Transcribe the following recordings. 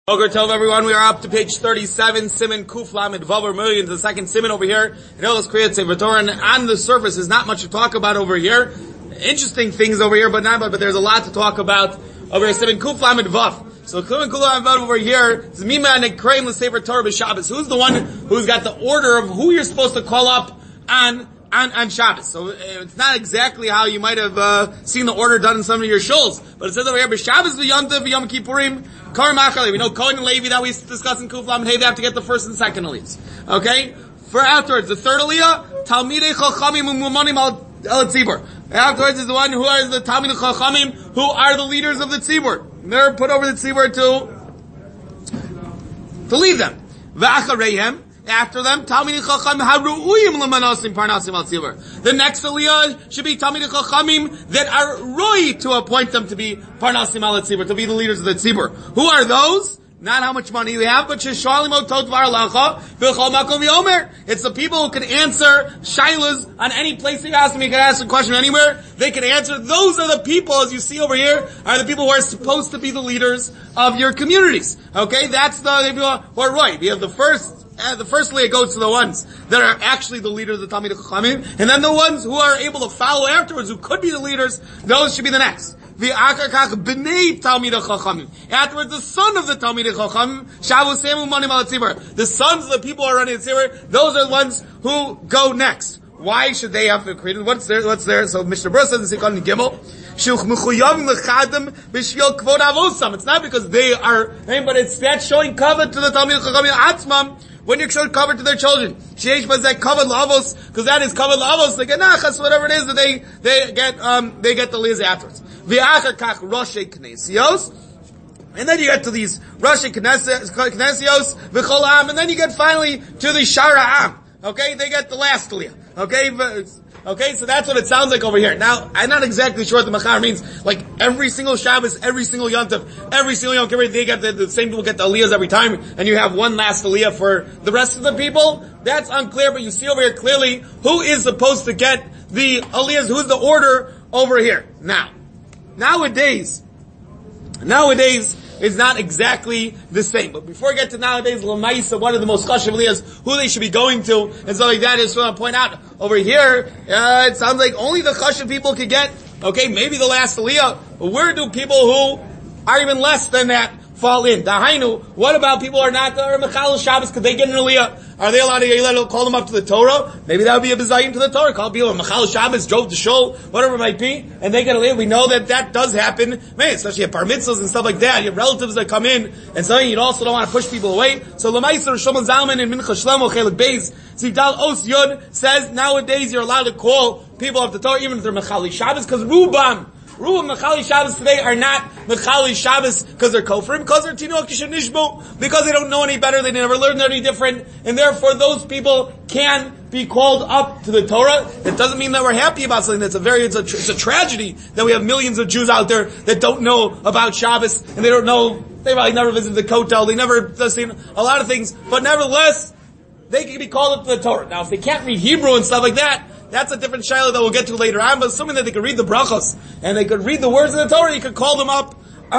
Boker Tov, everyone. We are up to page 37, Siman Kuf Lamed Vav Million, the second Siman over here. It all is created Sefer Torah, and on the surface, there's not much to talk about over here. Interesting things over here, but there's a lot to talk about over here. Siman Kuf Lamed Vav. So Siman Kuf Lamed Vav over here is Mima and Ekreim l'Sefer Torah b'Shabbos. Who's the one who's got the order of who you're supposed to call up on Shabbos? So it's not exactly how you might have seen the order done in some of your shuls, but it says over here b'Shabbos v'Yom Tov v'Yom Kippurim. We know Kohen and Levi that we discussed in Kuf Lamed Hey, they have to get the first and second aliyahs. Okay? For afterwards, the third aliyah, Talmidei Chachamim Umumanim al Tzibur. Afterwards is the one who are the Talmidei Chachamim, who are the leaders of the Tzibur. They're put over the Tzibur to lead them. V'achareihem, after them, Talmidei Chachamim haru'uyim l'manasim parnasim al Tzibur. The next aliyah should be Talmidei Chachamim that are roi to appoint them to be parnasim al Tzibur, to be the leaders of the Tzibur. Who are those? Not how much money they have, but sheshalim otot var lacha v'chol makom v'yomer. It's the people who can answer shailas on any place you ask them. You can ask a question anywhere. They can answer. Those are the people, as you see over here, are the people who are supposed to be the leaders of your communities. Okay, that's the people who are right. We have the first aliyah goes to the ones that are actually the leaders of the Talmidei Chachamim, and then the ones who are able to follow afterwards, who could be the leaders, those should be the next. Afterwards, the son of the Talmidei Chachamim, Shavusem umanim al tzibur. The sons of the people who are running the tzibur, those are the ones who go next. Why should they have to create it? What's there? So Mishnah Berurah says in Sikon Gimel, it's not because they are, but it's that showing kavod to the Talmidei Chachamim atzmam. When you're showing kavod to their children, sheish bazeh kavod la'avos, because that is kavod la'avos. They get nachas, whatever it is that they get the liyas afterwards. V'achar kach roshei knesios, and then you get to these roshei knesios v'chol am, and then you get finally to the shara am. Okay, they get the last liyah. Okay, so that's what it sounds like over here. Now, I'm not exactly sure what the machar means. Like, every single Shabbos, every single Yom Tov, every single Yom Kippur, they get the same people get the aliyahs every time, and you have one last aliyah for the rest of the people. That's unclear, but you see over here clearly who is supposed to get the aliyahs, who's the order over here. Nowadays, it's not exactly the same. But before we get to nowadays, L'maisa, one of the most chashuv aliyahs, who they should be going to, and stuff like that, is what I point out. Over here, it sounds like only the chashuv people could get, okay, maybe the last aliyah, but where do people who are even less than that fall in? Dahainu, what about people who are not, or Mechal Shabbos, could they get an aliyah? Are they allowed to call them up to the Torah? Maybe that would be a bezayim to the Torah. Call people Mechal Shabbos, drove to shul, whatever it might be, and they get a aliyah. We know that does happen, especially at bar mitzvahs and stuff like that. You have relatives that come in, and so you also don't want to push people away. So L'maisa, Shlomo Zalman in Mincha Shlomo, Chelik Beis, Zidal Os Yud says nowadays you're allowed to call people up to Torah, even if they're Mechal Shabbos, because Rubam Mechali Shabbos today are not Mechali Shabbos because they're kofrim, because they're Tinok Nishbu, because they don't know any better, they never learned any different, and therefore those people can be called up to the Torah. It doesn't mean that we're happy about something. It's a tragedy that we have millions of Jews out there that don't know about Shabbos, and they probably never visited the Kotel, they never seen a lot of things, but nevertheless, they can be called up to the Torah. Now, if they can't read Hebrew and stuff like that, that's a different shayla that we'll get to later on, but assuming that they could read the brachos, and they could read the words of the Torah, you could call them up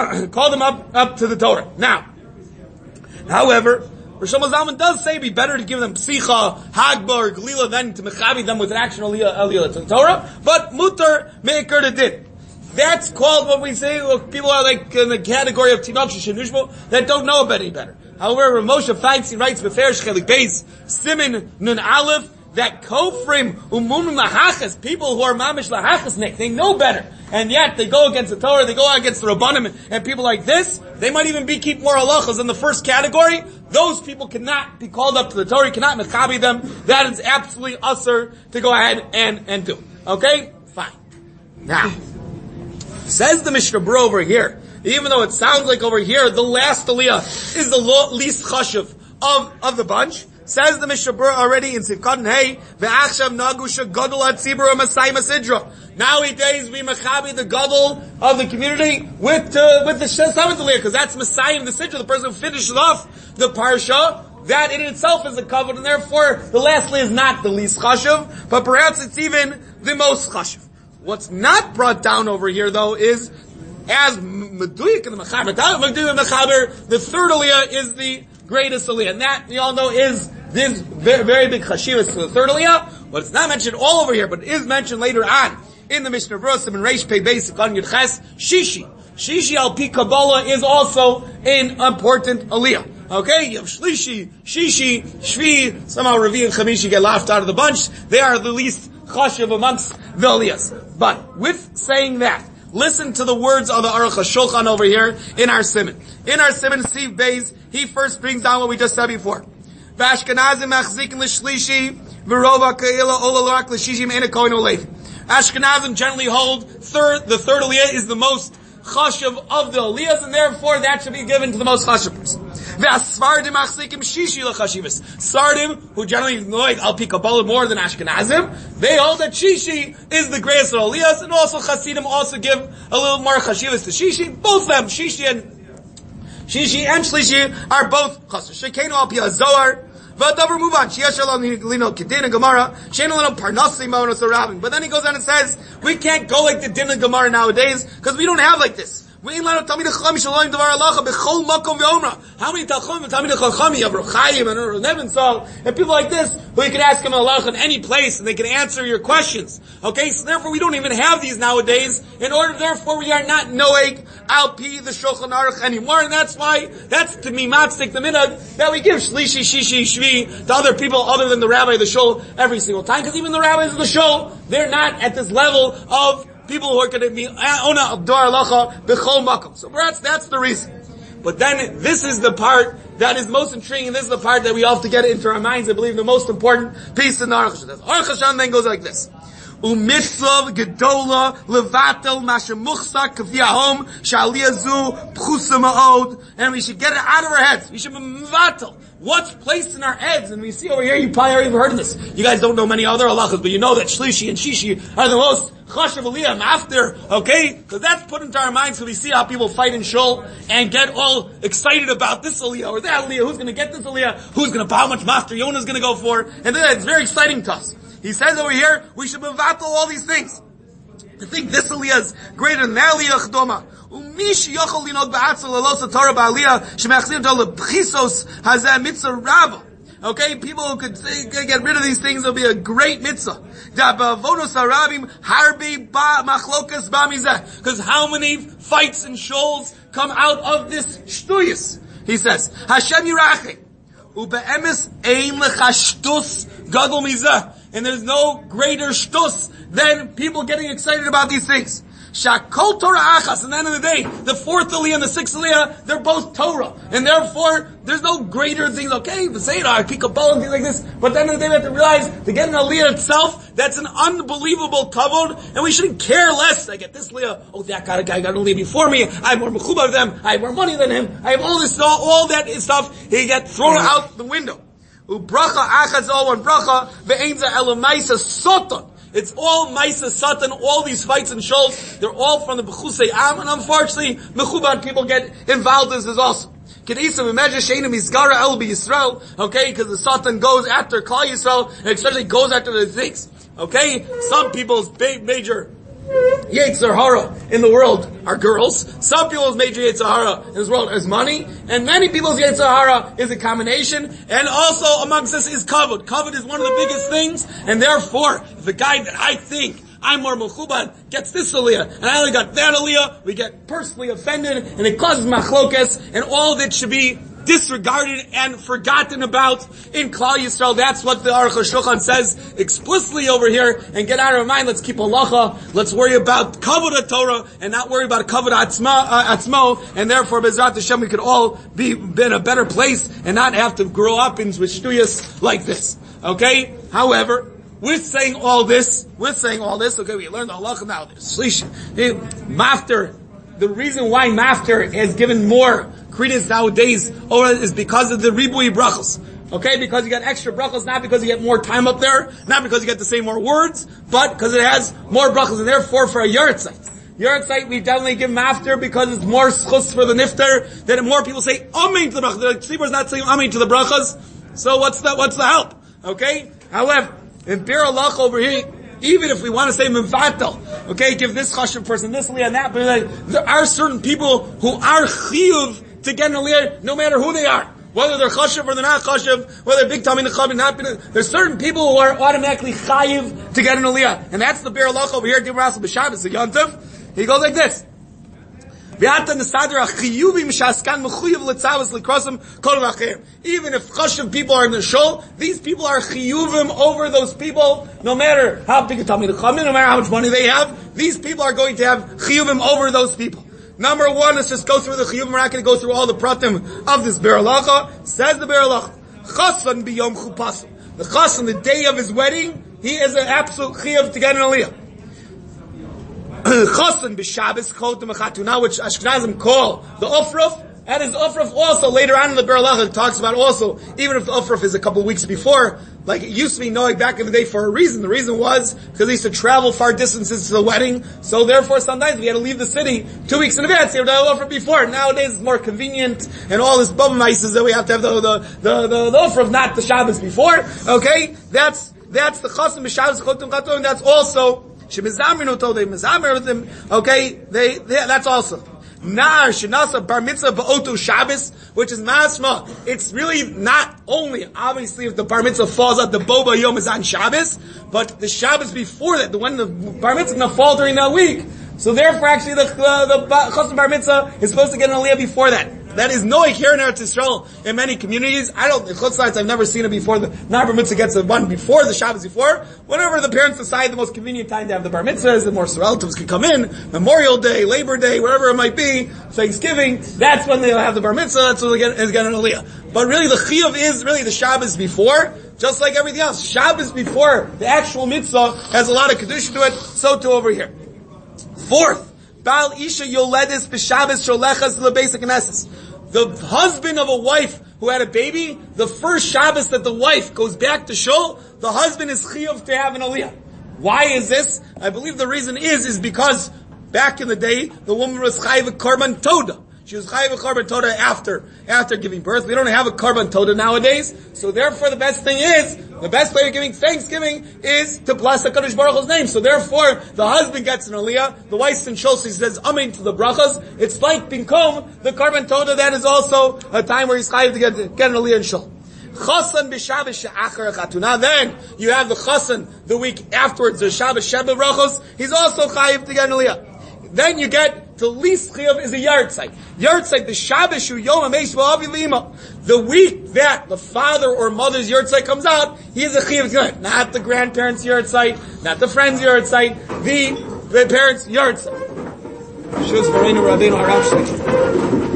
to the Torah. Now, however, Rosh Zalman does say it'd be better to give them psicha, hagba, or glila than to mechabi them with an actual aliyah to the Torah, but mutar me'ikar to din. That's called what we say, people are like in the category of tinok shenushbo that don't know any better. However, Moshe Feinstein writes, Beferish Chelik Beis, Simin Nun Aleph, that kofrim umunum lahachas, people who are mamish lahachasnik, they know better, and yet they go against the Torah, they go against the Rabbanim, and people like this, they might even keep more halachas in the first category. Those people cannot be called up to the Torah, cannot mechabi them. That is absolutely usher to go ahead and do. Okay? Fine. Now, says the Mishnah Berurah over here, even though it sounds like over here, the last aliyah is the least chashuv of the bunch, says the Mishnah Berurah already in Sivkatan Hey, ve'achshav nagusha gadol atzibur masay masidra. Nowadays we mechabi the gadol of the community with the seventh aliyah, because that's Masayim the sidra, the person who finishes off the parsha. That in itself is a kavod, and therefore the last aliyah is not the least chashuv, but perhaps it's even the most chashuv. What's not brought down over here though is, as Meduyik and the Mechaber, the third Aliyah is the greatest Aliyah. And that, you all know, is this very, very big Chashivas to the third Aliyah. But it's not mentioned all over here, but it is mentioned later on in the Mishnah Berurah and Reish Pei Beis on Yud Ches, Shishi. Shishi al Pi Kabbalah is also an important Aliyah. Okay, you have Shlishi, Shishi, Shvi, somehow Ravi and Chamishi get laughed out of the bunch. They are the least chashiv amongst the Aliyahs. But with saying that, listen to the words of the Aruch HaShulchan over here in our Siman. In our Siman, Steve Beis, he first brings down what we just said before. V'ashkenazim machzikin l'shlishi, v'rova ka'ila ola l'rak l'shishim ena kohen olev. Ashkenazim generally hold the third Aliyah is the most chashiv of the Aliyahs, and therefore that should be given to the most chashiv person. V'asfardim achzikim shishi l'chashivas. Sardim, who generally know al pi Kabbalah more than Ashkenazim, they hold that Shishi is the greatest of Aliyahs, and also Chasidim also give a little more chashivas to Shishi. Both of them, Shishi and Shlishi, are both chashiv. Shekenu al pi HaZohar. V'adavar muvan, sheyesh alon lino kedin and Gemara, shein alon parnasi monos arabim. But then he goes on and says, we can't go like the din and Gemara nowadays, because we don't have like this. How many Talmidei Chacham, you have Rav Chaim and Rav Nebenzahl, and people like this, who you can ask them halacha in any place, and they can answer your questions. Okay, so therefore we don't even have these nowadays, therefore we are not noeg al pi the Shulchan Aruch anymore, and that's why, that's to me matzdik the minhag, that we give Shlishi, Shishi, Shvi to other people other than the rabbi of the shul every single time, because even the rabbis of the shul, they're not at this level of people who are going to be ona abdar alacha b'chol makom. So perhaps that's the reason. But then this is the part that is most intriguing. This is the part that we have to get into our minds. I believe the most important piece in the Aruch HaShulchan. Aruch HaShulchan then goes like this: Umitzav gedola levatel mashemuchsak kaviyahom shaliyazu pchusa ma'od. And we should get it out of our heads. We should be mevatel what's placed in our heads. And we see over here, you probably already heard of this. You guys don't know many other halachas, but you know that Shlishi and Shishi are the most chashav aliyah after, okay? Because that's put into our minds, so we see how people fight in shul and get all excited about this aliyah or that aliyah, who's going to get this aliyah, who's going to, how much master Yonah is going to go for, and then it's very exciting to us. He says over here, we should mevatel all these things. To think this aliyah is greater than that aliyah chdoma. Umish yochol linod ba'atzel lelos Torah ba'aliyah shemachzir to lebchisos hazeh mitzvah rabba. Okay, people who could get rid of these things, it'll be a great mitzvah. Because how many fights and shoals come out of this shtuyas? He says, Hashem yirachim, ube'emes ein lecha shtus gadol mizeh. And there's no greater shtus than people getting excited about these things. Shakol Torah achas. And at the end of the day, the fourth aliyah and the sixth aliyah, they're both Torah. And therefore, there's no greater things. Okay, the Seder, Pi Kabbalah, and things like this. But at the end of the day, we have to realize, to get an aliyah itself, that's an unbelievable kavod, and we shouldn't care less. I get this aliyah, oh, that guy got an aliyah before me, I have more mechuba of them, I have more money than him, I have all this, all that stuff, he get thrown out the window. Ubracha achas, all one bracha, ve'enza elamaisa soton. It's all Maisa Satan, all these fights and shoals, they're all from the Bechusei Am, and unfortunately, Mechuban people get involved in this also. Kedisa, imagine Sheinu Mizgara El Yisrael, okay, because the Satan goes after Klal Yisrael, and especially goes after the things. Okay? Some people's major Yetzer Hara in the world are girls. Some people's major Yetzer Hara in this world is money. And many people's Yetzer Hara is a combination. And also amongst us is kavod. Kavod is one of the biggest things. And therefore, if the guy that I think I'm more mechuban gets this aliyah, and I only got that aliyah, we get personally offended, and it causes machlokes, and all of it should be disregarded and forgotten about in Klal Yisrael. That's what the Aruch HaShulchan says explicitly over here. And get out of our mind, let's keep halacha, let's worry about kavod Torah, and not worry about kavod atzmo, and therefore, Bezrat Hashem, we could all be in a better place, and not have to grow up in shtuyas like this. Okay? However, we're saying all this, okay, we learned the halacha now, there's shlish, mafter. The reason why mafter is given more credence nowadays is because of the ribui brachos. Okay, because you got extra brachos, not because you get more time up there, not because you get to say more words, but because it has more brachos, and therefore for a Yahrzeit, we definitely give mafter because it's more schus for the nifter, that more people say amen to the brachos. The tzibur is not saying amen to the brachos, so what's the help? Okay? However, in Bir Halach over here, even if we want to say mevatel, okay, give this chashuv person this aliyah and that, but there are certain people who are chiyuv to get an aliyah, no matter who they are. Whether they're chashuv or they're not chashuv, whether they're big tummy nechavim, not big, there's certain people who are automatically chayiv to get an aliyah. And that's the Be'er Halacha over here, Dibur Asel B'Shabbos, the Yontif. He goes like this. Even if chashuv people are in the shul, these people are chiyuvim over those people, no matter how big a tummy nechavim, no matter how much money they have, these people are going to have chiyuvim over those people. Number one, let's just go through the chiyuvim. We're not going to go through all the pratim of this Be'er Halacha. Says the Be'er Halacha, Chasan biyom chupasim. The Chasan, the day of his wedding, he is an absolute chiyuv to get an aliyah. Chasan b'Shabbos chotem chatuna, which Ashkenazim call the Ofruf. That is Ofruf also. Later on in the Be'er Halacha, it talks about also, even if the Ofruf is a couple of weeks before, like it used to be knowing back in the day for a reason. The reason was because they used to travel far distances to the wedding, so therefore sometimes we had to leave the city 2 weeks in advance. You have to Ofruf before. Nowadays it's more convenient, and all this bubble ices that we have to have the Ofruf, not the Shabbos before. Okay, that's the Chasan b'Shabbos chotem chatuna, and that's also Shemizamer told they mizamer with them. Okay, that's also. Nar shenasa bar mitzvah ba'otu Shabbos, which is masma. It's really not only, obviously, if the bar mitzvah falls out, the boba yom is on Shabbos, but the Shabbos before that, when the bar mitzvah is going to fall during that week. So therefore, actually, the chassan bar mitzvah is supposed to get an aliyah before that. That is noig here in Eretz Yisrael in many communities. In Chutz La'aretz, I've never seen it before. The bar mitzvah gets the one before the Shabbos before. Whenever the parents decide the most convenient time to have the bar mitzvah is, the more relatives can come in. Memorial Day, Labor Day, whatever it might be, Thanksgiving. That's when they'll have the bar mitzvah. That's when they get an aliyah. But really, the chiyuv is really the Shabbos before, just like everything else. Shabbos before the actual mitzvah has a lot of kedusha to it. So too over here. Fourth. Bal Isha Yoledis B'Shabbos Sholechas LeBeis HaKnesses. The husband of a wife who had a baby, the first Shabbos that the wife goes back to shul, the husband is chiyuv to have an aliyah. Why is this? I believe the reason is because back in the day, the woman was chayiv korban toda. She was chayiv korban toda after giving birth. We don't have a korban toda nowadays, so therefore the best way of giving thanksgiving is to bless the Kadosh Baruch Hu's name. So therefore, the husband gets an aliyah, the wife's in shul, she says amen to the brachas. It's like binkom, the korban toda, that is also a time where he's chayiv to get an aliyah in shul. Chasan b'Shabbos she'achar chatuna. Then you have the chasan the week afterwards, the Shabbos sheba brachos. He's also chayiv to get an aliyah. Then you get the least chiyuv is a yartzeit. Yartzeit, the Shabbos shu yom hamesh v'avi v'ima. The week that the father or mother's yartzeit comes out, he is a chiyuv. Not the grandparents' yartzeit, not the friend's yartzeit, the parents' yartzeit. Shuz v'reinu Rabbeinu Harav Shlomo.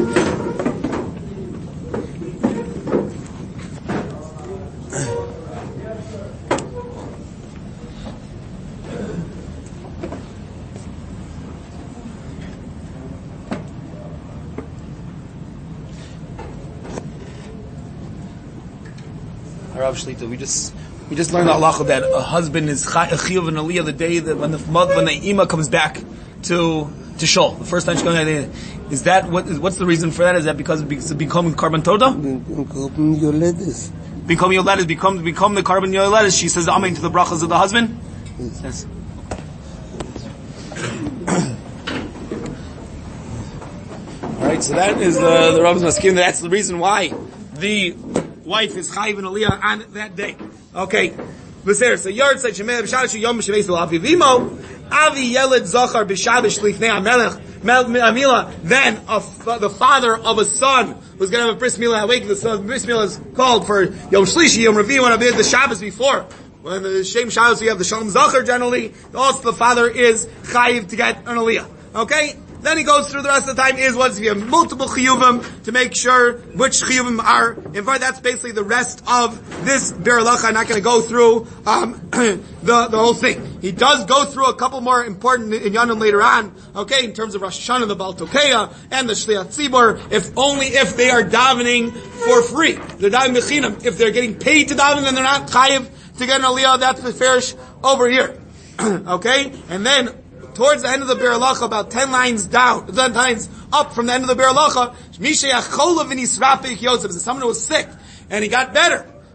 Rav Shlita, we just learned the halacha that a husband is chiyuv and aliyah the day that when the ima comes back to shul, the first time she's going to, is that what's the reason for that? Is that because it's becoming korban toda? Become yoledis, become the korban yoledis. She says amen to the brachas of the husband. Yes. All right, so that is the Rav's maskim. That's the reason why the wife is chayiv and aliyah on that day. Okay. L'ser, so Yartzeit Shemei B'Shabbos Yom Shemeis L'Avi Vimo Avi Yeled Zachar B'Shabbos Shlifnei HaMelech Amila. Then the father of a son was going to have a bris milah. Awake, the bris milah is called for Yom Shlishi, Yom Revi, when the Shabbos before. When the Shem Shabbos, you have the Shalom Zachar generally. Also, the father is chayiv to get an aliyah. Okay. Then he goes through the rest of the time is if you have multiple chiyuvim to make sure which chiyuvim are involved. That's basically the rest of this Be'er Halacha. I'm not going to go through the whole thing. He does go through a couple more important inyanim later on. Okay, in terms of Rosh Hashanah, the Baal Tokeya, and the Shliach Tzibor. If they are davening for free, they're davening mechinam. If they're getting paid to daven, then they're not chayiv to get an aliyah. That's the farish over here. Okay, and then towards the end of the Be'er Halacha, about 10 lines up from the end of the Be'er Halacha, someone who was sick, and he got better.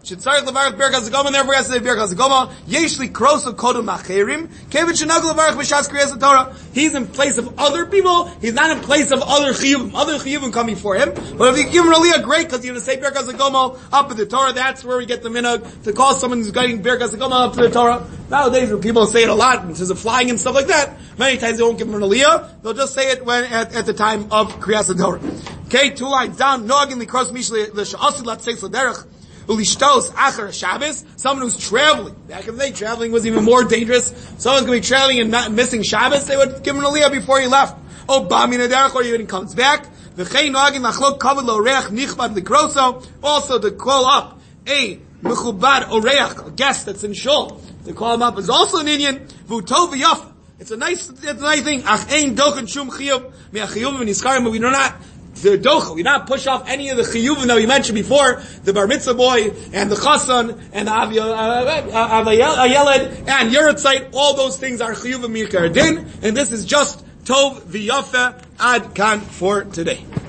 Shetzarich levarach birkas hagoma, and therefore he has to say birkas hagoma. Yeshli kroso kodem acherim. Kevin shenag levarach b'shas kriyas Torah. He's in place of other people. He's not in place of other chiyuvim. Other chiyuvim come before him. But if you give him aliyah, great, because you're going to say birkas hagoma up in the Torah. That's where we get the minhag to call someone who's getting birkas hagoma up to the Torah. Nowadays, when people say it a lot in terms of flying and stuff like that, many times they won't give him an aliyah. They'll just say it when at the time of kriyas Torah. Okay, 2 lines down. Noagin the cross mishli the sha'asid lat seis l'derech ulishtos achar Shabbos. Someone who's traveling. Back in the day, traveling was even more dangerous. Someone's going to be traveling and not missing Shabbos. They would give him an aliyah before he left. Oh, bami nederech, or even comes back. V'chei noagin lachlok kavod l'oreach nichbad likroso. Also to call up a mechubad oreach, a guest that's in shul. To call him up is also an Indian. V'utov v'yaf. It's a nice thing. Ach ein dochen shum chiyuv mi'achiyuv v'niskarim, but we do not the docha. We not push off any of the chiyuvim that we mentioned before, the bar mitzvah boy, and the chassan, and the ayeled, and yeratzait. All those things are chiyuvim mikar din, and this is just tov v'yafa ad kan for today.